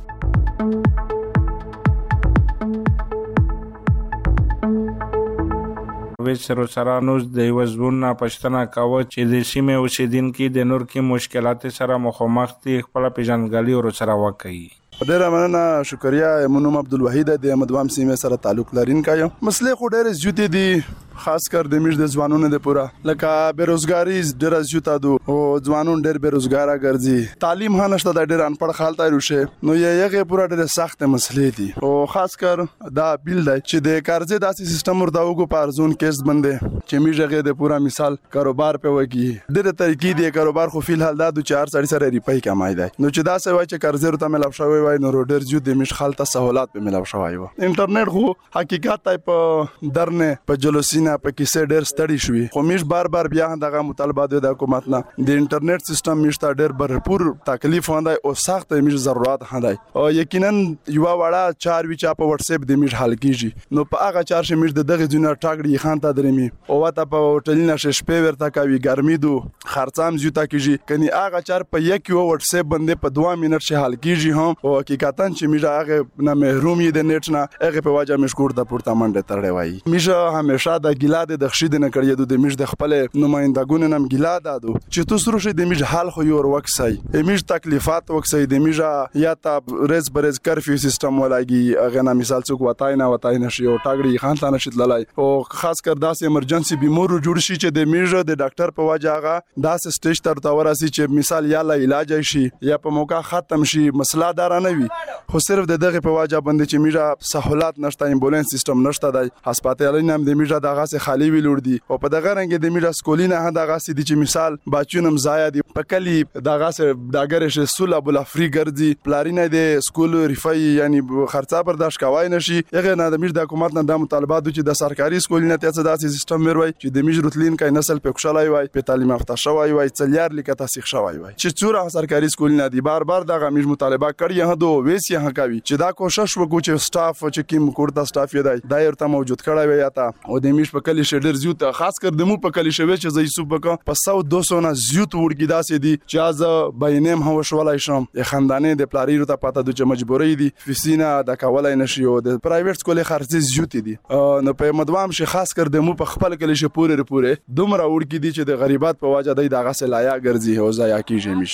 ویسرو سرانوز د وزبون پښتنه کاوه چې د سیمه اوسیدونکو د نور کې مشکلات سره مخامخ دي خپل پیژنګالي ور سره وکړي. ډیره مننه، شکریا. منوم عبدالوحید د مدوام سیمه سره تعلق لرونکی یم. مسلې خو ډیره زیاتې دي، خاص کر د میش د ځوانونو د پورا لکه بیروزګاری ډیره زیاته ده او ځوانون ډیر بیروزګاره ګرځي، تعلیم هم نشته، د ډیر انپړ خالته روشه نو یغه پورا ډیره سخت مسلې دي او خاص کر دا بیل دی چې د قرضې داسې سیستم ورته وګو په ارزون کیس باندې چې میژغه د پورا مثال کاروبار په وکی ډیره طریقې دی کاروبار خو فل حال دا 4 سره ریپای کمای دی نو چې دا څه وای چې قرضې ورته ملاب شوی وای نو ډیر زیات د میش خالته سہولات په ملاب شوی و. انټرنیټ خو حقیقت په درنه په جلوسینه په کیسه ډیر ستړي شوی خو میش بار بیا دغه مطالبات د حکومت نه د انټرنیټ سیستم میشته ډیر برپور تکلیف وندای او سخت میش ضرورت هندای او یقینا یو وړه 4 وچا په واتس اپ د میش حل کیږي نو په هغه 4 میش دغه جنر ټاګړي خان ته درمي او وته په هوټلینه شپې ورته کوي ګرمي دو خرڅام زیاته کیږي کني هغه 4 په یک واتس اپ باندې په 2 منټ شه حل کیږي هم او حقیقتا چې میش هغه نه محروم دي نت نه هغه په واجه مشکور د پورته منډه تړې وای میش همیشه د ګیلا د خشید نه کړی د میش د خپل نمائندګونو نم ګیلا دادو چې تو سره شه د میش حال خو یو وکسای میش تکلیفات وکسای د میش یا تا رز برز کرفیو سیستم ولاګي هغه نه مثال څوک وتاي نه شي او ټاګړي خان ته نشید لای او خاص کر داسې ایمرجنسي بیمارو جوړ شي چې د میش د ډاکټر په واجه هغه داسې سټیج تر توراسي چې مثال یا لا علاج شي یا په موقع ختم شي مسله دار نه وي خو صرف دغه په واجه باندې چې میش سہولات نشته ایمبولانس سیستم نشته د هسپتالونو هم د میش دغه خالی ویلور دي او په دغه رنګ د میډا سکولینه دغه سدي چې مثال باچونم زایا دي په کلی دغه سره داګر شه سول ابو لافری ګرځي پلارینه د سکول ریفای یعنی خرڅه برداشت کوي نشي هغه نه د میډا حکومت نه د مطالبات چې د سرکاري سکولینه ته داسې سیستم مروي چې د میډ رتلین کای نسل په خوشاله وي په تعلیم یافته شوی وي څلیار لیکه تاسیخ شوی وي چې څوره سرکاري سکولینه دي بار دغه میډ مطالبه کړی هدو ویسي هکاوي چې دا کوشش وکړو چې سټاف چې کیم کوړه سټاف یې دی دایره موجود کړی وي یا تا او د میډ په کلی شډر زیوت خاص کر د مو په کلی شوی چې زې صوبکه په 100-200 نه زیوت ورګی داسې دي چې از بینم هو شولای شم خاندانې د پلاریرو ته پاته د مجبورې دي فیسینه د کولای نشي او د پرایویټ سکول خرڅ زیوت دي نو په مدوام شي خاص کر د مو په خپل کلی ش پوره دومره ورګی دي چې د غریبات په واجه دغه سلایا ګرځي او ځای کیږي مش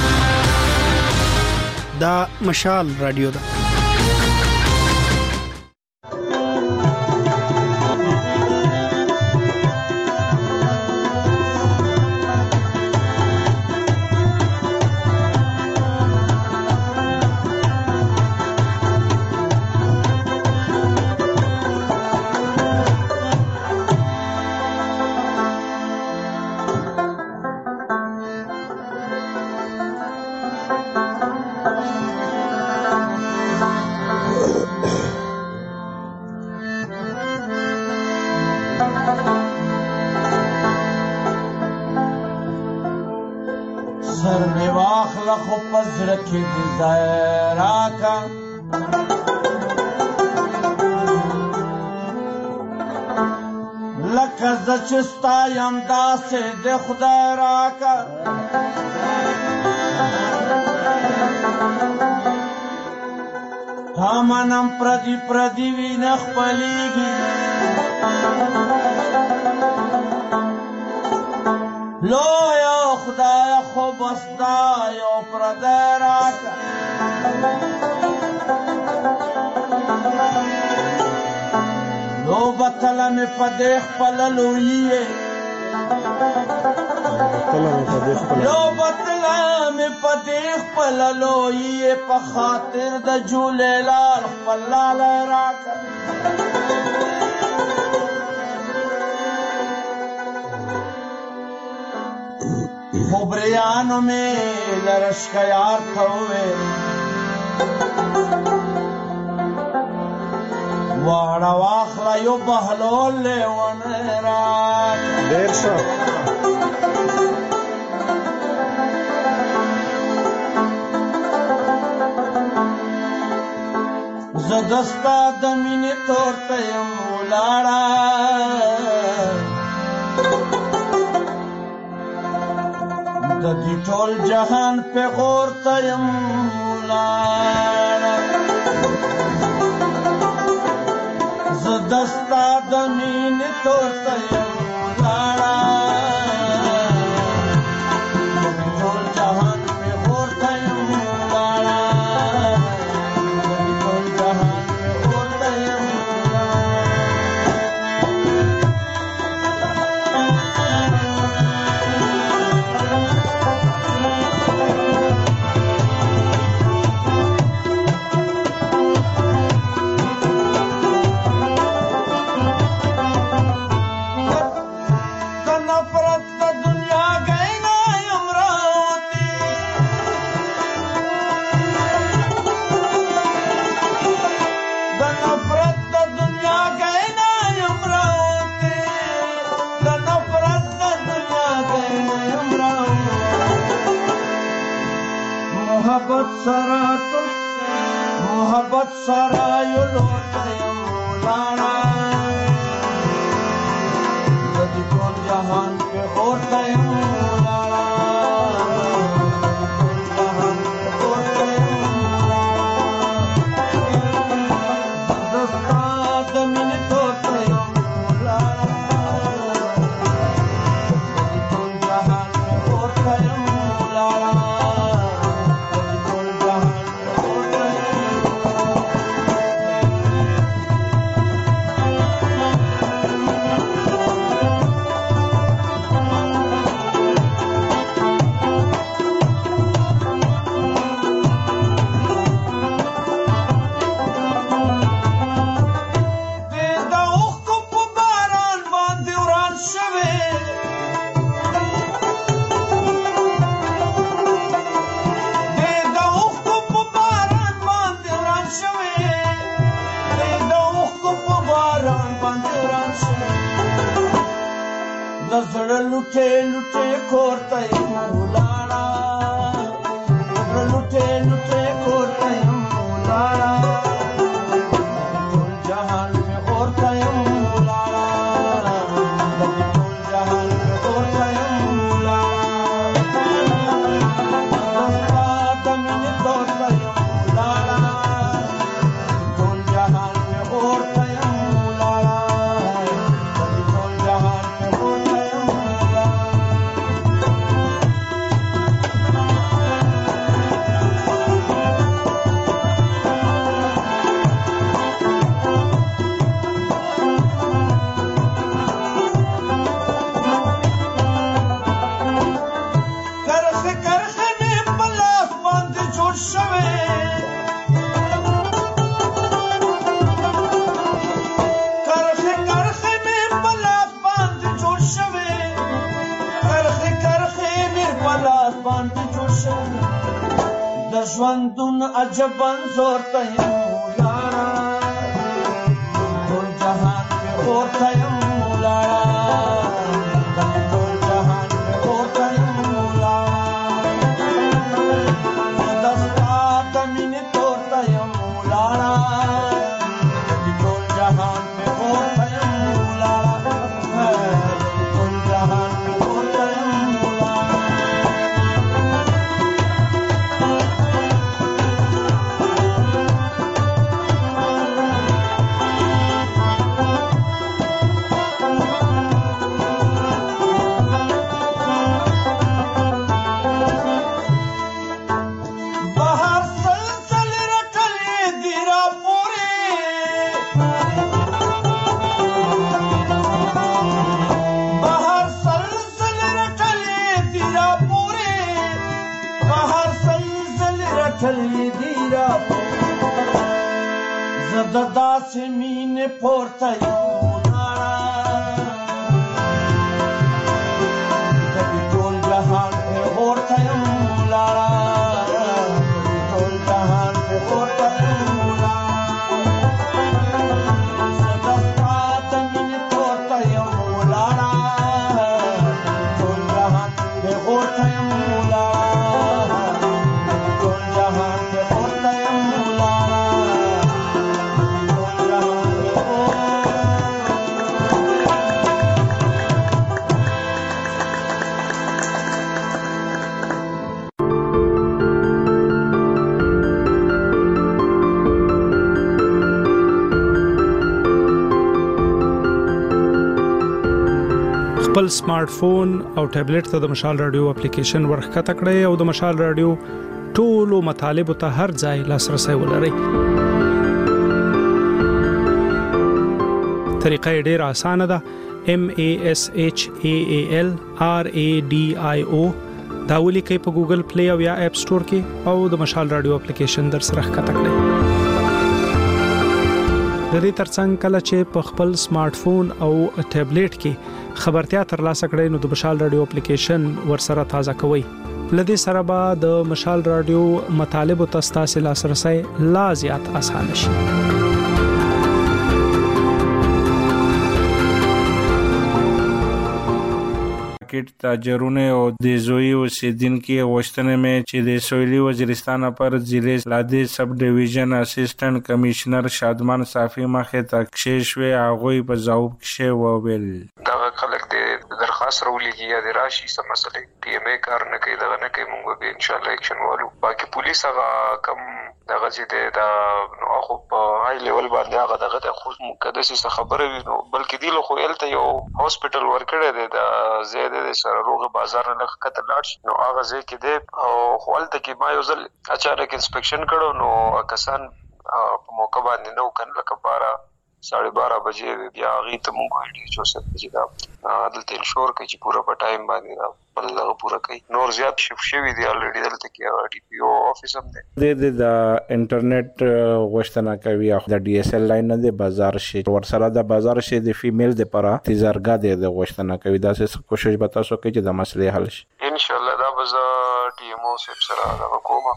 دا مشال رادیو ده. سر می واخله خو په زړه کې دې ځای راکړه لکه زه چې ستا یم داسې دې خدای راکړه تا منم پردي پردي وینه خپلېږي لویه خدای خو بس دا یو پردی راکړه لوبه تله مې په دې خپله لویې لوبه تله مې په دې خپله لویې په خاطر د جولېلال خپل لالی راکړه خبریانو مې لرشکه یار ته وویل واړه واخله یو بهلول لیونی راکړه ډېر ښه زه دستا د مینې تور ته یم ولاړه د دې ټول جهان پیغور ته یم ولاړه زه دستا د مینې تور ته یم ولاړه د دې ټول جهان پیغور ته یم ولاړه د دې ټول جهان پیغور ته یم محبت سره یو لور ته یم ولاړه د دې ټول جهان پیغور ته یم ولاړه लुटे लुटे कोरता मुलाड़ा लुटे लुटे कोरता मुलाड़ा जहान में कोरता मुलाड़ा जहान में कोरता मुलाड़ा तमिन कोरता मुलाड़ा जहान में कोरता मुलाड़ा जहान में कोरता ژوندون عجبا زور ته یم ولاړه ټول جهان کې اور ته یم ولاړه ټول جهان کې اور ته یم ولاړه زدا سمین پورته یو ټول جهان په اورته یم لاړه ټول جهان په اورته یم خپل سمارټ فون او ټابلیټ ته د مشال رادیو اپلیکیشن ورخکته کړئ او د مشال رادیو ټولو مطالبه ته هر ځای لاسرسي ولرئ. طریقه ډیره اسانه ده. MASHAALRADIO دا ولیکئ په ګوګل پلی او یا اپ سٹور کې او د مشال رادیو اپلیکیشن در سره ښکته کړئ. د دې ترڅنګ کله چې په خپل سمارټ فون او ټابلیټ کې خبرتیا ترلاسه کړئ نو د مشال رادیو اپلیکیشن ورسره تازه کوئ. لدې سره به د مشال رادیو مطالب او تاسو لاسرسي لا زیات اسانه شي. مارکیټ تاجرونه او د زوی اوسیدونکو غوښتنه مې چې د سویلي وزیرستان پر ضلع لادي سب ډیویژن اسسټنټ کمشنر شادمان صافي مخه تکشیش وی هغه په ځواب کې وویل دا خلک د درخواست راولېږي یا د راشي سم مسلې پی ام ای کار نه کوي دا نه کوي موږ به ان شاء الله اکشن والو. باقي پولیس هغه کم دغه چې دا نو خو په هاي لیول باندې هغه دغه خو مقدسي خبره وي نو بلکې دی له خو الته یو هاسپټل ورکړی دی دا زیاده د سرروغ بازار نه خطر لاړ نو هغه ځکه دی او خپل ته کې ما یو ځل اچانک انسپیکشن کړو نو کسان په موقع باندې نو کنه کباره 12:30 بجې بیا غي ته مونږ وایي چې څه بجې دا دلته انشور کوي چې پورا په ټایم باندې دا بل هغه پورا کوي. نور زیات شف شوی دی الریډي دلته کې ډي پی او افیس هم دی د انټرنیټ غوښتنه کوي د ډي اس ال لاین نه د بازار شي ورسره د بازار شي د فیمیل د لپاره تیزارګه د غوښتنه کوي دا څه کوشش به تاسو کوي چې د مسلې حل شي ان شاء الله. دا به ټي ام او سره دا کومه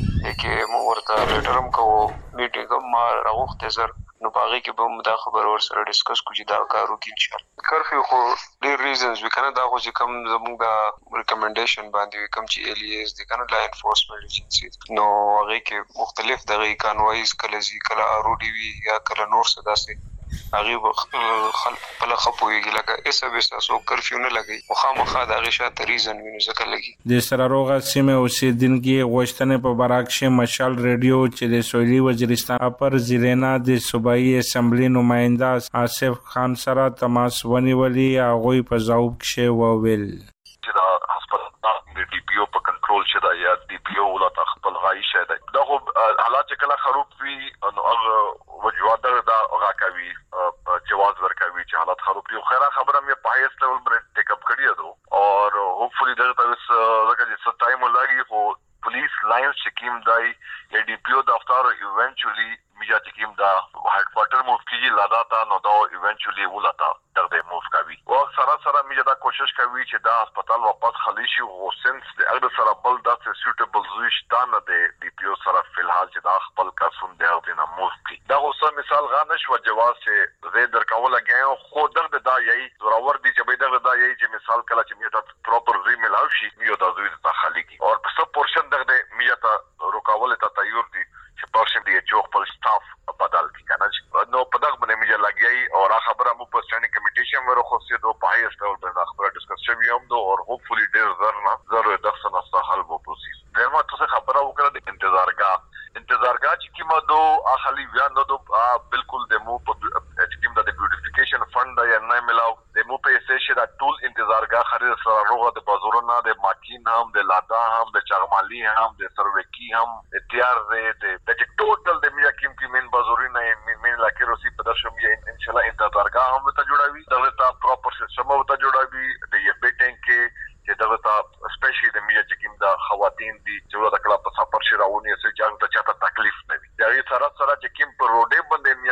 کې مو ورته لیټرم کوو میټینګ ما راوخته زر نو باغې کې به دا خبر ور سره ډیسکس کوو دا کارو کې ان شاء الله. کرفیو خو ډیر ریزنز وکنه دا خو چې کوم زموږ دا ریکمنډیشن باندې کوم چې الیز د کنه لا انفورسمنت ایجنسی نو هغه کې مختلف دغه کانوایز کله ارو ډي وی یا کله نور څه داسې هغه خلک په لخپويږي لکه اس اب اس سو کرفیو نه لګي مخامخه د هغه شاته ریزن ویني ځکه لګي. د سرروغه سیمه اوسیدونکو غوښتنه په براکشه مشال ریډیو چې د سویلي وزیرستان پر ضلع د صوبایي اسمبلی نماینده آصف خان سره تماس ونیولي هغه په ځواب کې وویل چې دا هسپتال د ډي پی او په کنټرول شته یا ډي پی او ولا خپل غای شه دا خو حالات کله خراب وي نو هغه وجواد دا هغه کوي جواز ورکوي چې حالات خراب وي. خیره خبره مې په هایست لیول باندې ټیک اپ کړی دی او هوپفلی دا تاسو لکه چې ټایم ولګي خو پولیس لاینز چکیم دای یا ډي پی او دفتر ایونچولی میجا چکیم دا هډ کوارټر موف کیږي لادا تا نو دا ایونچولی ولاتا دغه موف کوي او سره میجا دا کوشش کوي چې دا هسپتال واپس خالی شي او سنس د اګه سره بل دا سوټیبل زوښتان د ډي پی او سره فلحال چې دا خپل کاسون دی او نه موف کی دا اوسه مثال غانش و جواز چې زه درکول غایم خو دغه دا یی زراور دي چې به دغه دا یی چې مثال کله چې میته پراپر زی ملاو شي یو دا زوی ته خالی کی او په سب پورشن دغه میته روکاول ته تیار دي چې پورشن دی چې خپل سټاف بدل کی کنه نو په دغه باندې میجا لګیای او را خبره مو په سټانډینګ کمیټیشن ورو خو سي دو پایست ډول باندې خبره ډیسکس شوی هم دو او هوپفلی ډیر زرنا زره دغه نه حل وو پروسیس دغه ته خبره وکړه د انتظارګه چې کیمه دو اخلي بیا نو دو بالکل د مو په کیمه د بیوټیفیکیشن فند یا نه ملاو د مو په سیشه دا ټول انتظارګه خرید سره روغه د بازارونو د ماکین هم د لادا هم د چغمالي هم د سروکی هم تیار د ټوټل د میا کیم کی مین بازارونه مین لاکه روسي په دشم یې ان شاء الله انتظارګه هم ته جوړاوي دغه تا پراپر سیستم او ته جوړاوي د یې بیٹنګ کې چې دغه تا سپیشلی د میا چې کیم دا خواتین دي چې ورته کله په سفر شي راونی چې ځان ته چاته تکلیف نه وي دا یې سره چې کیم په روډې باندې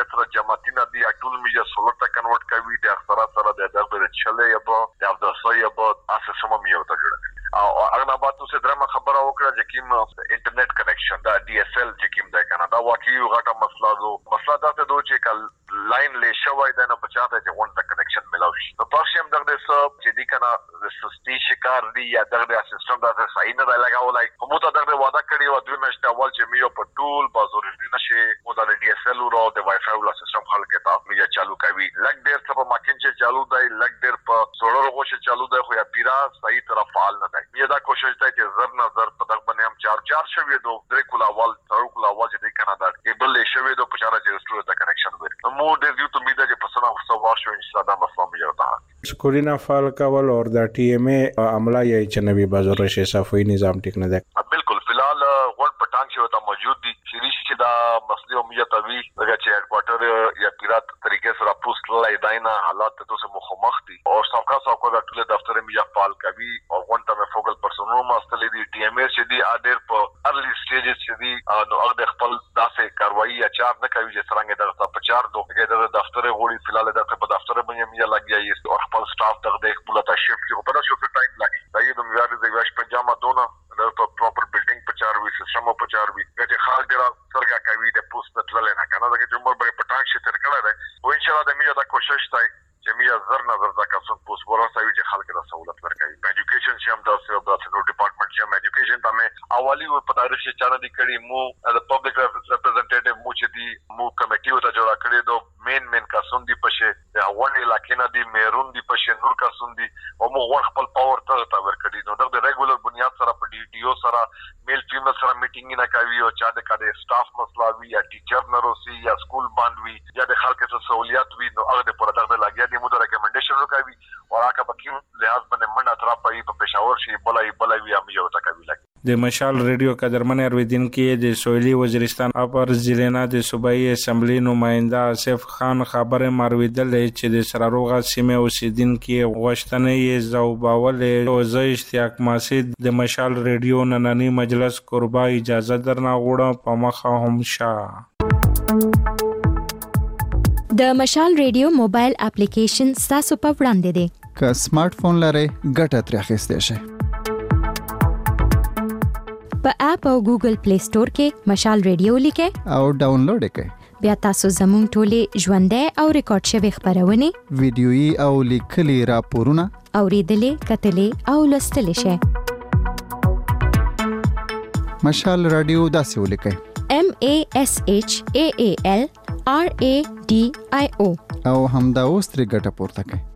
کوي د اکثرات سره د دغه چلې یا په د افسوس یا په اساس سم میو ته جوړه او هغه بعد څه درمه خبره وکړه چې کوم انټرنیټ کنیکشن دا ډي اس ال چې کوم دا کنه دا واقعي غټه مسله دا ته دوی چې کل لاین له شوی دا نه بچاته چې ون ته کنیکشن ملاوي شي په پښیم دغه سب چې دی کنه د سستی شکار دی یا دغه سیستم دا صحیح نه لګاولای کومه ته دغه وعده کړی و دوی مشته اول چې میو په ټول بازار نشي او دا ډي اس ال او د وای فای ول سیستم خل کې تا میجا چالو کوي لګ ډیر څه په ماکین چې چالو دی لګ ډیر په سولر غوښه چالو دی خو یا پیرا صحیح طرف فعال نه دی دا کوشش دی چې زر نظر په دغه باندې هم چار شوی دو درې کولا وال تر کولا وال چې کنه دا کیبل شوی دو په چاره چې رستور ته کنیکشن ورکړي مو د یو ته میده چې په سنا خو واشو ان شاء الله مسله مې وتا سکورینا فعال کول اور د ټي ام ای عمله یې چې نوی بازار شي صفوي نظام ټیک نه ده بالکل فلحال ون پټانګ شو ته موجود دي چې دا مسله مې ته وی دغه چې هډ کوارټر یا پیرات طریقې سره پوسټ لای داینا حالات ته څه مخمخ دي او څوکا د ټول دفتر مې فعال کوي او ون ته فوکل پرسونو ماستلې دي ټي ام ای چې دي اډر په ارلی سټیجز چې دي نو هغه خپل داسې کاروایی یا چار نه کوي چې څنګه دغه په چار دوه د دفتر غوړي فلحال دغه په دفتر باندې مې لګیایي او خپل سټاف دغه خپل ته شفټ کې په داسې څه ټایم لګي دا یو د میواري د واش پنجامه دونه د پراپر بلډینګ په چار وی سیستم په چار وی چې خال ډیر سرګه کوي د پوسټ تل نه کنه دا چې عمر به پټاک شي تر کله ده او ان شاء الله د میجا دا کوشش تای چې میجا زر نظر دا کسون پوسټ ورسوي چې خلک د سہولت ورکړي په ایجوکیشن چې هم د نو ډپارټمنټ چې هم ایجوکیشن ته مې اولی په تاریخ چې چانه دي کړي مو د پبلک ریپرزنټیټیو مو چې دي مو کمیټي ته جوړ کړی دو مین کسون دي پشه د اون علاقې نه دي مېرون دي پشه نور کسون دي او مو ور خپل پاور ته ورکړي نو د ریګولر بنیاد سره په ډي او سره میل فیمل سره میټینګ نه کوي او چا د کډه سټاف مسله وی یا ټیچر نه روسي یا سکول باندې وی یا د خلکو ته سہولیت وی نو هغه په دغه لګیا دي مو د ریکمنډیشن وکوي او هغه په کوم لحاظ باندې منډه تر په پېښور شي بلای وی هم یو تکوي لګي د مشال ریډیو قدرمن ارویدین کې د سویلی وزیرستان اپر ضلع د صوبایي اسمبلی نماینده آصف خان خبره مارویدل چې د سراروغه سیمه اوسیدونکو غوښتنه یې زوباول او زه اشتیاق ماسید د مشال ریډیو نننی مجلس قربا اجازه درنه غوړه په مخه هم شاه د مشال ریډیو موبایل اپلیکیشن تاسو په وړاندې دی که سمارټ فون لرئ ګټه ترې اخیستی شئ په اپ او ګوګل پلی سٹور کې مشال ریډیو لیکئ او ډاونلوډ کړئ بیا تاسو زموږ ټولې ژوندۍ او ریکارډ شوی خبرونه ویډیويي او لیکلي راپورونه اوریدلې کتلې او لوستلې شئ مشال رادیو داسې ولیکئ MASHAAL RADIO او همدا اوس ترې ګټه پورته کړئ